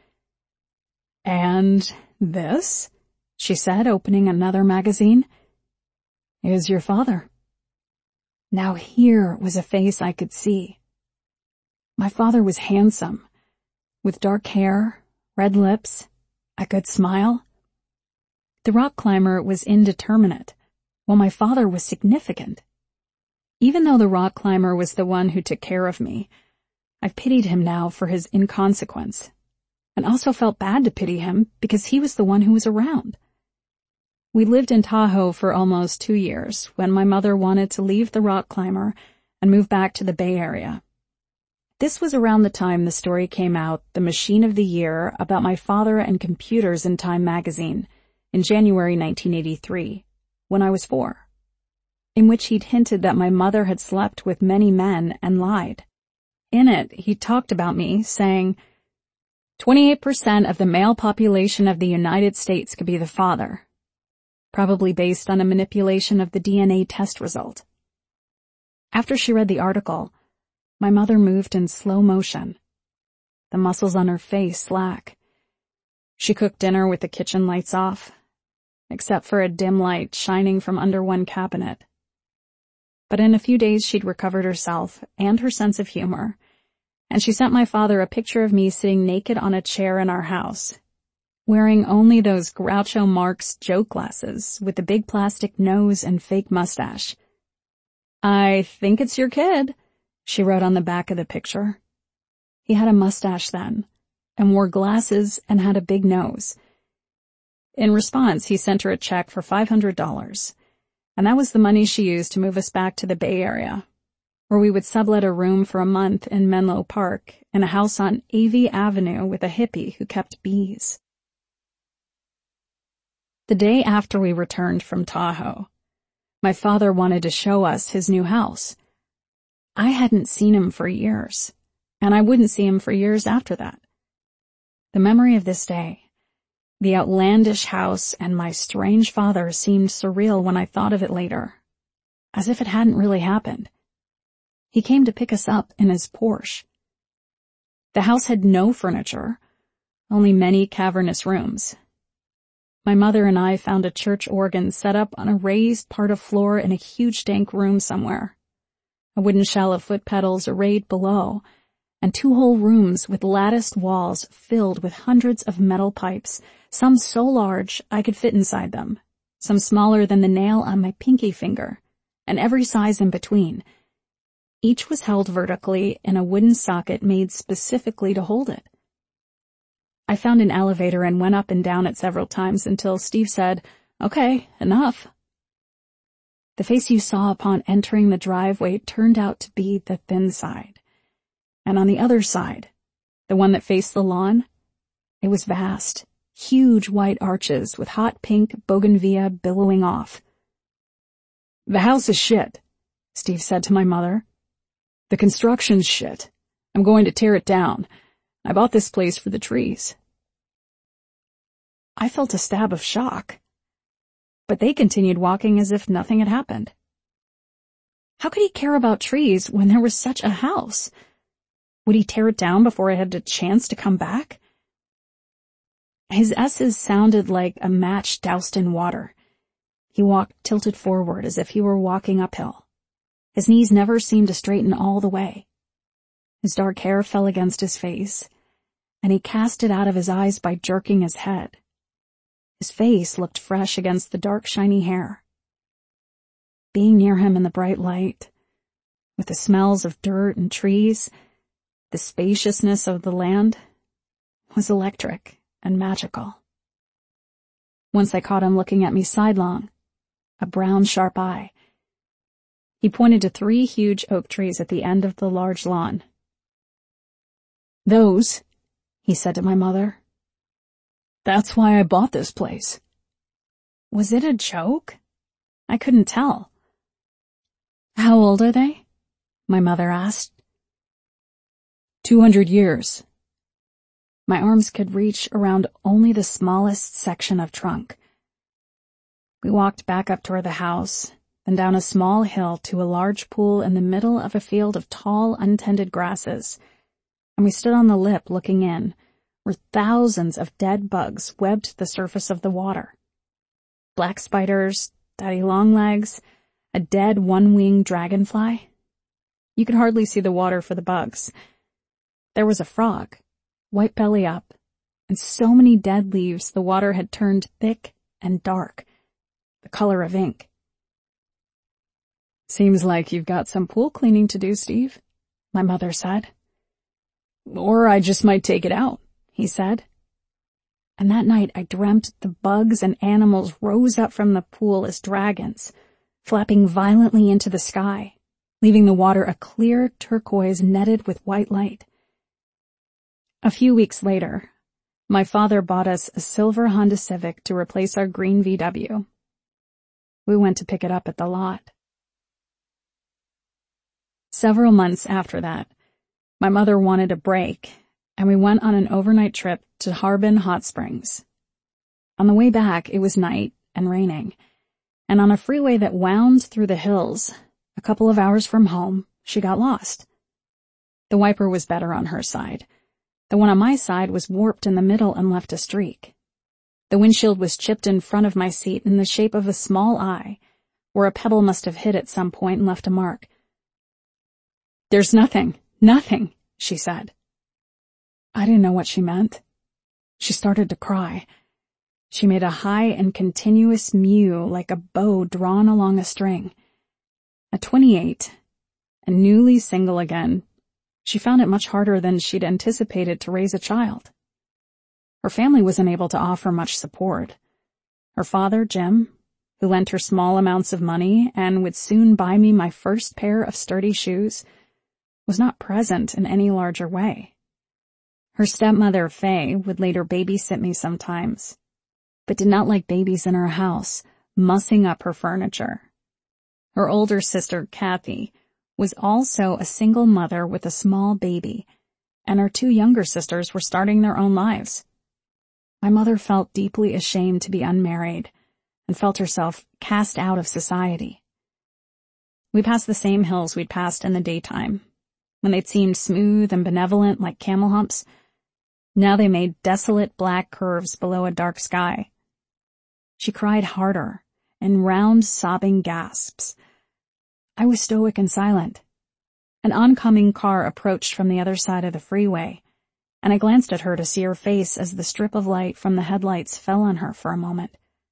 "And this," she said, opening another magazine, "is your father." Now here was a face I could see. My father was handsome, with dark hair, red lips, a good smile. The rock climber was indeterminate, while my father was significant. Even though the rock climber was the one who took care of me, I pitied him now for his inconsequence, and also felt bad to pity him because he was the one who was around. We lived in Tahoe for almost 2 years when my mother wanted to leave the rock climber and move back to the Bay Area. This was around the time the story came out, The Machine of the Year, about my father and computers in Time magazine in January 1983, when I was 4. In which he'd hinted that my mother had slept with many men and lied. In it, he talked about me, saying, 28% of the male population of the United States could be the father, probably based on a manipulation of the DNA test result. After she read the article, my mother moved in slow motion, the muscles on her face slack. She cooked dinner with the kitchen lights off, except for a dim light shining from under one cabinet. But in a few days she'd recovered herself and her sense of humor, and she sent my father a picture of me sitting naked on a chair in our house, wearing only those Groucho Marx joke glasses with the big plastic nose and fake mustache. "I think it's your kid," she wrote on the back of the picture. He had a mustache then, and wore glasses and had a big nose. In response, he sent her a check for $500. And that was the money she used to move us back to the Bay Area, where we would sublet a room for a month in Menlo Park in a house on A.V. Avenue with a hippie who kept bees. The day after we returned from Tahoe, my father wanted to show us his new house. I hadn't seen him for years, and I wouldn't see him for years after that. The memory of this day, the outlandish house, and my strange father seemed surreal when I thought of it later, as if it hadn't really happened. He came to pick us up in his Porsche. The house had no furniture, only many cavernous rooms. My mother and I found a church organ set up on a raised part of floor in a huge dank room somewhere, a wooden shell of foot pedals arrayed below, and 2 whole rooms with latticed walls filled with hundreds of metal pipes, some so large I could fit inside them, some smaller than the nail on my pinky finger, and every size in between. Each was held vertically in a wooden socket made specifically to hold it. I found an elevator and went up and down it several times until Steve said, "Okay, enough." The face you saw upon entering the driveway turned out to be the thin side. And on the other side, the one that faced the lawn, it was vast, huge white arches with hot pink bougainvillea billowing off. "The house is shit," Steve said to my mother. "The construction's shit. I'm going to tear it down. I bought this place for the trees." I felt a stab of shock, but they continued walking as if nothing had happened. How could he care about trees when there was such a house? Would he tear it down before it had a chance to come back? His S's sounded like a match doused in water. He walked tilted forward as if he were walking uphill. His knees never seemed to straighten all the way. His dark hair fell against his face, and he cast it out of his eyes by jerking his head. His face looked fresh against the dark, shiny hair. Being near him in the bright light, with the smells of dirt and trees, the spaciousness of the land, was electric and magical. Once I caught him looking at me sidelong, a brown, sharp eye, He pointed to 3 huge oak trees at the end of the large lawn. "Those," he said to my mother. "That's why I bought this place." Was it a joke? I couldn't tell. "How old are they?" my mother asked. 200 years. My arms could reach around only the smallest section of trunk. We walked back up toward the house, then down a small hill to a large pool in the middle of a field of tall, untended grasses, and we stood on the lip looking in, where thousands of dead bugs webbed the surface of the water. Black spiders, daddy longlegs, a dead one-winged dragonfly. You could hardly see the water for the bugs. There was a frog, white belly up, and so many dead leaves the water had turned thick and dark, the color of ink. "Seems like you've got some pool cleaning to do, Steve," my mother said. "Or I just might take it out," he said. And that night I dreamt the bugs and animals rose up from the pool as dragons, flapping violently into the sky, leaving the water a clear turquoise netted with white light. A few weeks later, my father bought us a silver Honda Civic to replace our green VW. We went to pick it up at the lot. Several months after that, my mother wanted a break, and we went on an overnight trip to Harbin Hot Springs. On the way back, it was night and raining, and on a freeway that wound through the hills, a couple of hours from home, she got lost. The wiper was better on her side. The one on my side was warped in the middle and left a streak. The windshield was chipped in front of my seat in the shape of a small eye, where a pebble must have hit at some point and left a mark. "There's nothing, she said. I didn't know what she meant. She started to cry. She made a high and continuous mew like a bow drawn along a string. At 28, and newly single again, she found it much harder than she'd anticipated to raise a child. Her family wasn't able to offer much support. Her father, Jim, who lent her small amounts of money and would soon buy me my first pair of sturdy shoes, was not present in any larger way. Her stepmother, Faye, would later babysit me sometimes, but did not like babies in her house, mussing up her furniture. Her older sister, Kathy, was also a single mother with a small baby, and her 2 younger sisters were starting their own lives. My mother felt deeply ashamed to be unmarried and felt herself cast out of society. We passed the same hills we'd passed in the daytime, when they'd seemed smooth and benevolent like camel humps. Now they made desolate black curves below a dark sky. She cried harder, in round, sobbing gasps. I was stoic and silent. An oncoming car approached from the other side of the freeway, and I glanced at her to see her face as the strip of light from the headlights fell on her for a moment.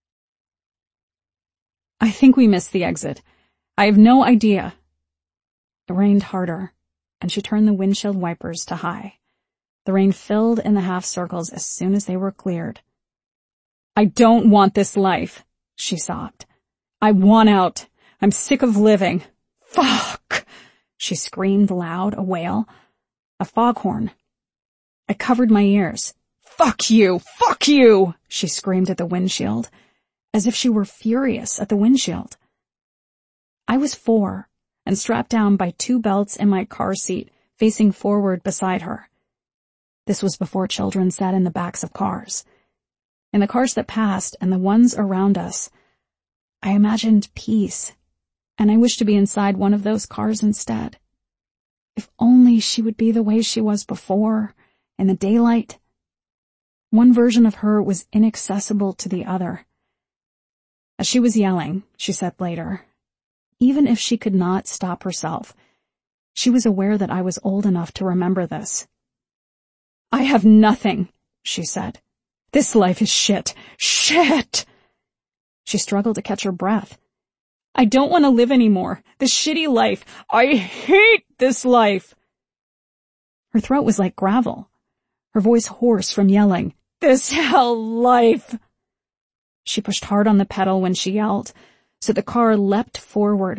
"I think we missed the exit. I have no idea." It rained harder, and she turned the windshield wipers to high. The rain filled in the half circles as soon as they were cleared. "I don't want this life," she sobbed. "I want out. I'm sick of living. Fuck!" She screamed loud, a wail. A foghorn. I covered my ears. "Fuck you! Fuck you!" she screamed at the windshield, as if she were furious at the windshield. I was 4, and strapped down by 2 belts in my car seat, facing forward beside her. This was before children sat in the backs of cars. In the cars that passed and the ones around us, I imagined peace, and I wished to be inside one of those cars instead. If only she would be the way she was before, in the daylight. One version of her was inaccessible to the other. As she was yelling, she said later, even if she could not stop herself, she was aware that I was old enough to remember this. "I have nothing," she said. "This life is shit. Shit!" She struggled to catch her breath. "I don't want to live anymore. This shitty life. I hate this life." Her throat was like gravel, her voice hoarse from yelling, "This hell life!" She pushed hard on the pedal when she yelled, so the car leapt forward,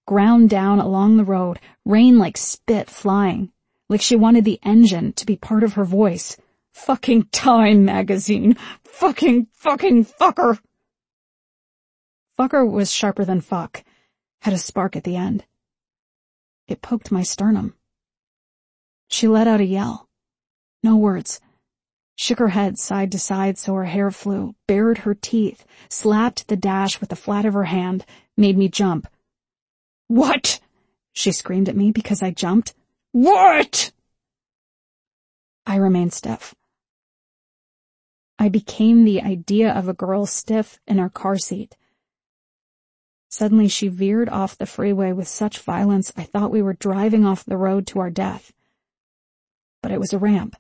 ground down along the road, rain like spit flying, like she wanted the engine to be part of her voice. Fucking Time magazine. Fucking fucker. Fucker was sharper than fuck, had a spark at the end. It poked my sternum. She let out a yell. No words. Shook her head side to side so her hair flew, bared her teeth, slapped the dash with the flat of her hand, made me jump. What? She screamed at me because I jumped. What? I remained stiff. I became the idea of a girl stiff in her car seat. Suddenly she veered off the freeway with such violence I thought we were driving off the road to our death. But it was a ramp.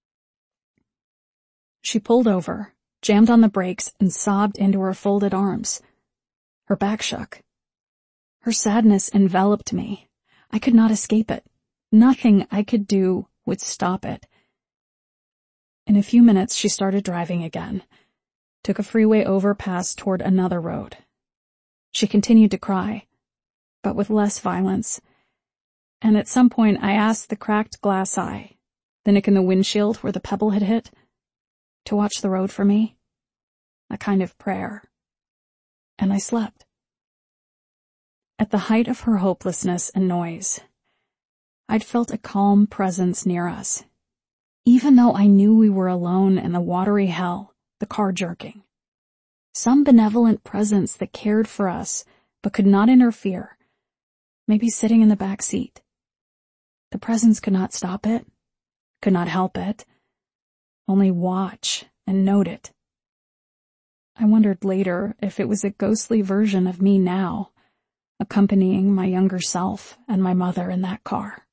She pulled over, jammed on the brakes, and sobbed into her folded arms. Her back shook. Her sadness enveloped me. I could not escape it. Nothing I could do would stop it. In a few minutes she started driving again, took a freeway overpass toward another road. She continued to cry, but with less violence, and at some point I asked the cracked glass eye, the nick in the windshield where the pebble had hit, to watch the road for me, a kind of prayer, and I slept. At the height of her hopelessness and noise, I'd felt a calm presence near us, even though I knew we were alone in the watery hell, the car jerking. Some benevolent presence that cared for us but could not interfere, maybe sitting in the back seat. The presence could not stop it, could not help it, only watch and note it. I wondered later if it was a ghostly version of me now, accompanying my younger self and my mother in that car.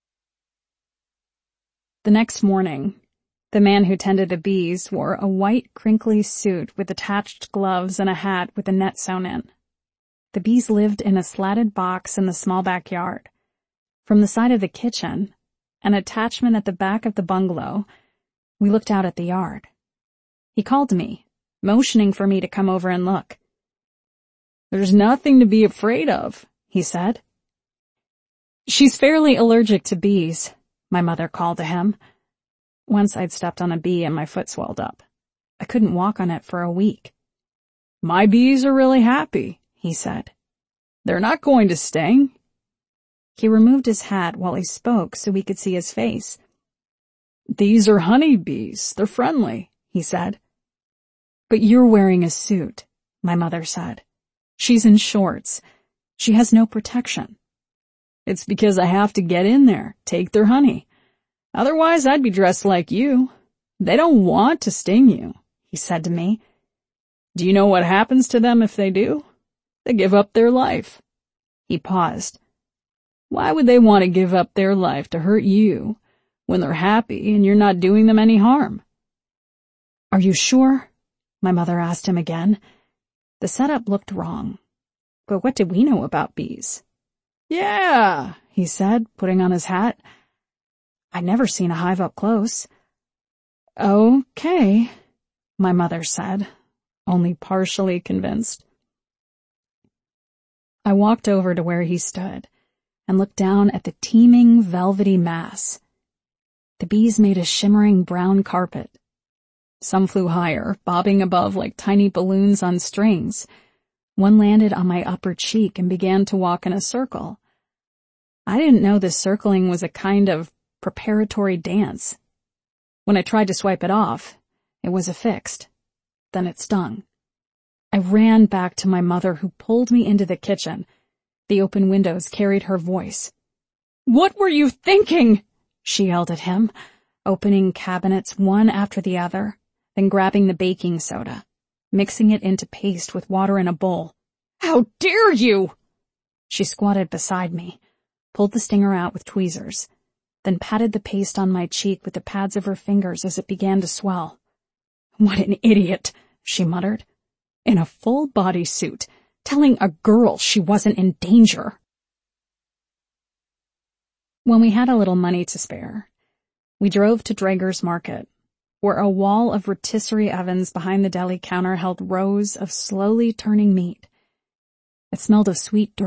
The next morning, the man who tended the bees wore a white, crinkly suit with attached gloves and a hat with a net sewn in. The bees lived in a slatted box in the small backyard. From the side of the kitchen, an attachment at the back of the bungalow, we looked out at the yard. He called to me, motioning for me to come over and look. "There's nothing to be afraid of," he said. "She's fairly allergic to bees," my mother called to him. Once I'd stepped on a bee and my foot swelled up. I couldn't walk on it for a week. "My bees are really happy," he said. "They're not going to sting." He removed his hat while he spoke so we could see his face. "These are honey bees. They're friendly," he said. "But you're wearing a suit," my mother said. "She's in shorts. She has no protection." "It's because I have to get in there, take their honey. Otherwise I'd be dressed like you. They don't want to sting you," he said to me. "Do you know what happens to them if they do? They give up their life." He paused. "Why would they want to give up their life to hurt you when they're happy and you're not doing them any harm?" "Are you sure?" my mother asked him again. The setup looked wrong. But what did we know about bees? "Yeah," he said, putting on his hat. I'd never seen a hive up close. "Okay," my mother said, only partially convinced. I walked over to where he stood and looked down at the teeming, velvety mass. The bees made a shimmering brown carpet. Some flew higher, bobbing above like tiny balloons on strings. One landed on my upper cheek and began to walk in a circle. I didn't know this circling was a kind of preparatory dance. When I tried to swipe it off, it was affixed. Then it stung. I ran back to my mother, who pulled me into the kitchen. The open windows carried her voice. "What were you thinking?" she yelled at him, opening cabinets one after the other, then grabbing the baking soda, mixing it into paste with water in a bowl. "How dare you!" She squatted beside me, pulled the stinger out with tweezers, then patted the paste on my cheek with the pads of her fingers as it began to swell. "What an idiot," she muttered. "In a full bodysuit, telling a girl she wasn't in danger." When we had a little money to spare, we drove to Draeger's Market, where a wall of rotisserie ovens behind the deli counter held rows of slowly turning meat. It smelled of sweet dirt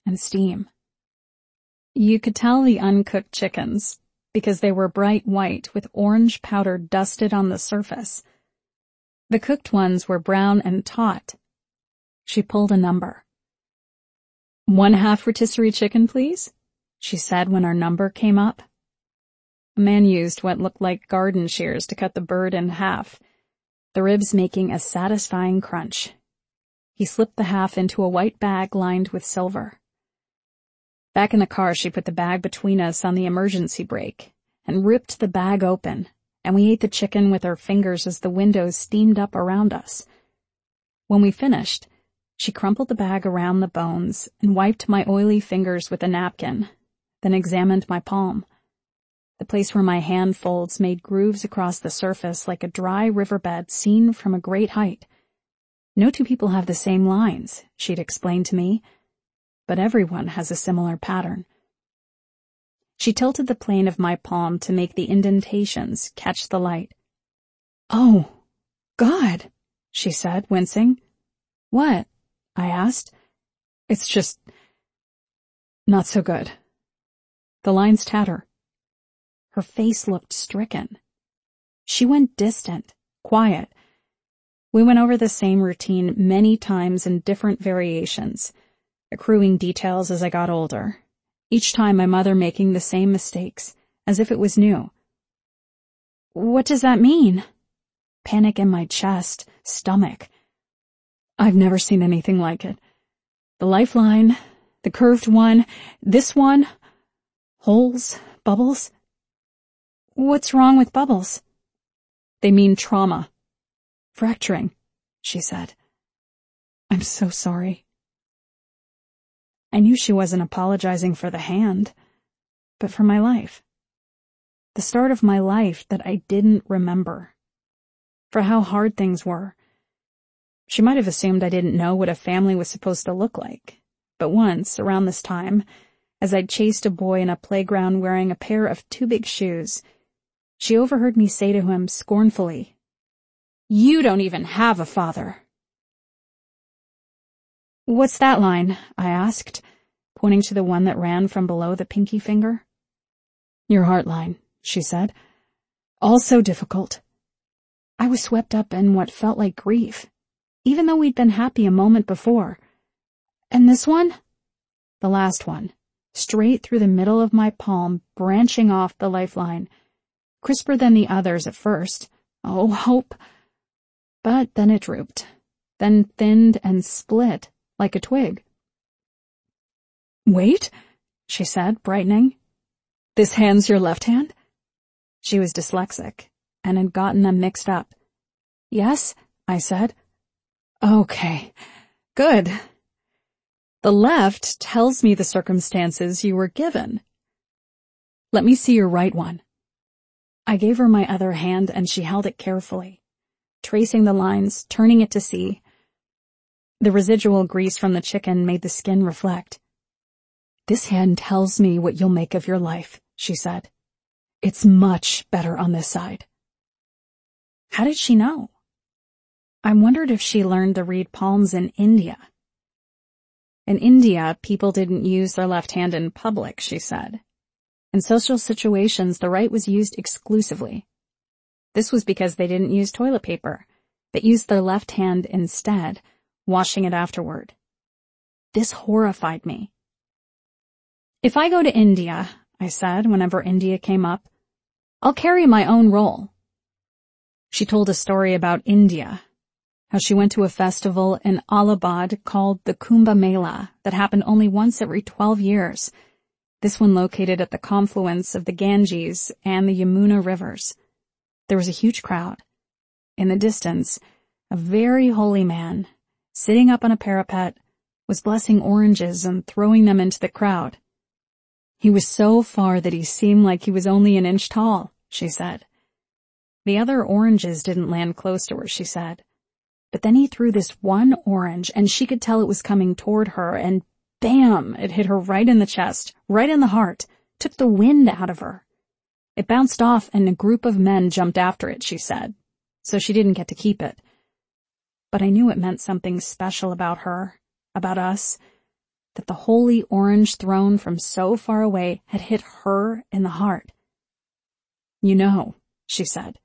and steam. You could tell the uncooked chickens because they were bright white with orange powder dusted on the surface. The cooked ones were brown and taut. She pulled a number. 1/2 rotisserie chicken, please, she said when our number came up. A man used what looked like garden shears to cut the bird in half, the ribs making a satisfying crunch. He slipped the half into a white bag lined with silver. Back in the car, she put the bag between us on the emergency brake and ripped the bag open, and we ate the chicken with our fingers as the windows steamed up around us. When we finished, she crumpled the bag around the bones and wiped my oily fingers with a napkin, then examined my palm. The place where my hand folds made grooves across the surface like a dry riverbed seen from a great height. No two people have the same lines, she'd explained to me, but everyone has a similar pattern. She tilted the plane of my palm to make the indentations catch the light. "Oh, God," she said, wincing. "What?" I asked. "It's just not so good. The lines tatter." Her face looked stricken. She went distant, quiet. We went over the same routine many times in different variations, accruing details as I got older, each time my mother making the same mistakes, as if it was new. "What does that mean?" Panic in my chest, stomach. I've never seen anything like it. The lifeline, the curved one, this one, holes, bubbles. "What's wrong with bubbles?" "They mean trauma. Fracturing," she said. "I'm so sorry." I knew she wasn't apologizing for the hand, but for my life. The start of my life that I didn't remember. For how hard things were. She might have assumed I didn't know what a family was supposed to look like. But once, around this time, as I'd chased a boy in a playground wearing a pair of too big shoes, she overheard me say to him scornfully, "You don't even have a father." "What's that line?" I asked, pointing to the one that ran from below the pinky finger. "Your heart line," she said. "All so difficult." I was swept up in what felt like grief, even though we'd been happy a moment before. "And this one?" "The last one, straight through the middle of my palm, branching off the lifeline, crisper than the others at first. Oh, hope. But then it drooped, then thinned and split like a twig." "Wait," she said, brightening. "This hand's your left hand?" She was dyslexic and had gotten them mixed up. "Yes," I said. "Okay, good. The left tells me the circumstances you were given. Let me see your right one." I gave her my other hand and she held it carefully, tracing the lines, turning it to see. The residual grease from the chicken made the skin reflect. "This hand tells me what you'll make of your life," she said. "It's much better on this side." How did she know? I wondered if she learned to read palms in India. In India, people didn't use their left hand in public, she said. In social situations, the right was used exclusively. This was because they didn't use toilet paper, but used their left hand instead, washing it afterward. This horrified me. "If I go to India," I said whenever India came up, "I'll carry my own roll." She told a story about India, how she went to a festival in Allahabad called the Kumbh Mela that happened only once every 12 years. This one located at the confluence of the Ganges and the Yamuna rivers. There was a huge crowd. In the distance, a very holy man, sitting up on a parapet, was blessing oranges and throwing them into the crowd. He was so far that he seemed like he was only an inch tall, she said. The other oranges didn't land close to her, she said. But then he threw this one orange, and she could tell it was coming toward her, and bam, it hit her right in the chest, right in the heart, took the wind out of her. It bounced off, and a group of men jumped after it, she said, so she didn't get to keep it. But I knew it meant something special about her, about us. that the holy orange thrown from so far away had hit her in the heart. "You know," she said,